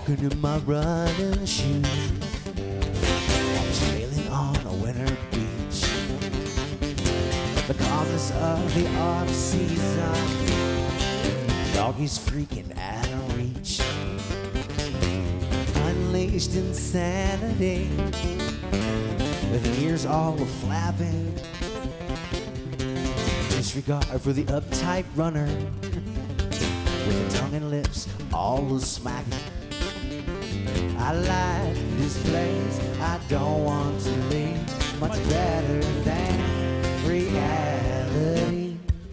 walking in my running shoes. I was sailing on a winter beach. The calmness of the off-season. Doggies freaking out of reach. Unleashed insanity. With ears all flapping. Disregard for the uptight runner. With the tongue and lips all smacking. I like this place, I don't want to leave. Much better than reality.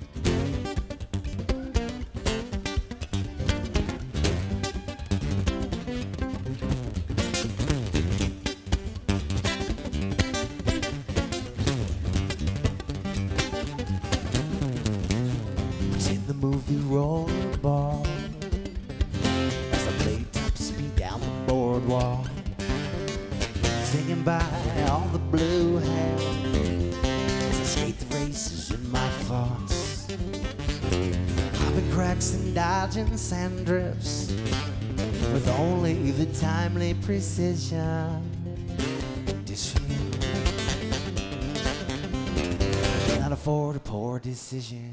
It's in the movie Rollerball. As I played top speed down the boardwalk, singing by all the blue hell. As I skate the races in my thoughts, popping cracks and dodging sand drifts, with only the timely precision. Can't afford a poor decision.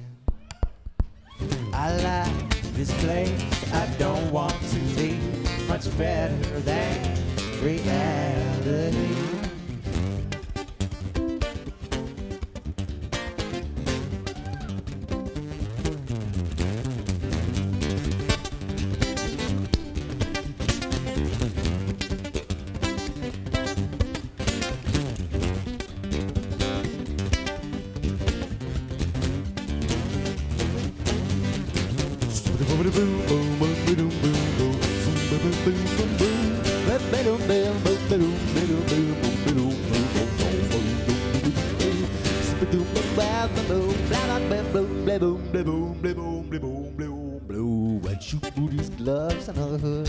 I like this place, I don't want to leave. Much better than reality. Red shoe booties, gloves, and a hood.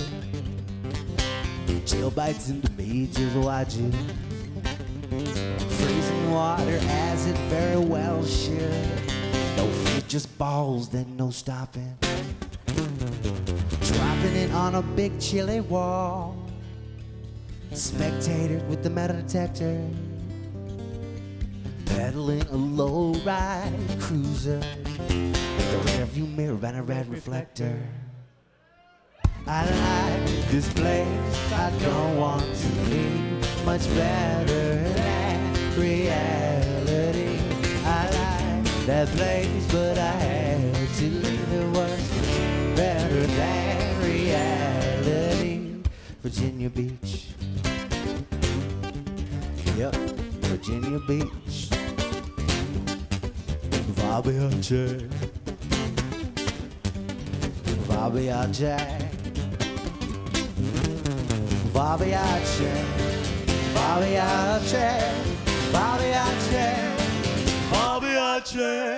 Tail bites into majors, watch it. Freezing water as it very well should. No feet, just balls, then no stopping. Dropping it on a big chilly wall. Spectator with the metal detector. Pedaling a low-ride cruiser. The rearview mirror and a red reflector. I like this place, I don't want to leave. Much better than reality. I like that place, but I had to leave. It was better than reality. Virginia Beach. Yep, Virginia Beach. Vabiache. Vabiache. Vabiache. Vabiache. Vabiache. Vabiache.